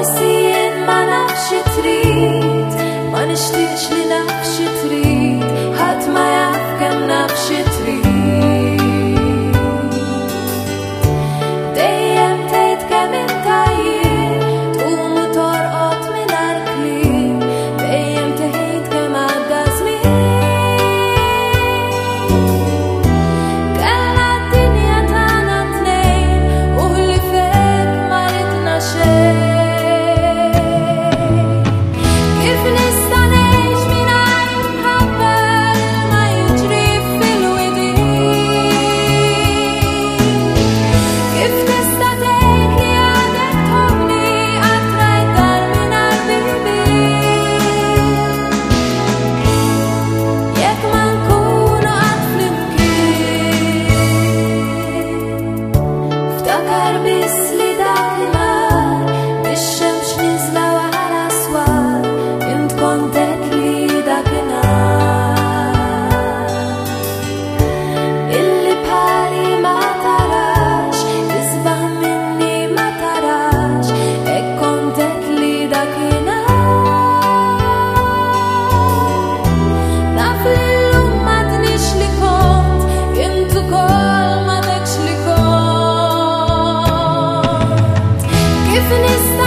forsi ma nafx trid ma nixtieqx li nafx trid ħadd ma jaf kemm nafx trid dejjem tgħid kemm inta jien tqum u torqod mingħajr kliem dejjem tgħid kemm għadda żmien kellha d-dinja tagħna tnejn u ħlifek ma ridna xejn kif nista' ngħix mingħajr mħabba ma jiġri fil-widien kif tista' tgħid li għadek tħobbni qatt rajt dar mingħajr bibien jekk ma nkunu qatt flimkien ftakar biss li dakinhar bix-xemx niżla wara swar int kont hekk li dakinhar illi bħali ma tarax isbaħ minni ma tarax hekk kont hekk li dakinhar naf li llum m'għadniex li kont int ukoll m'għadekx li kont kif nista'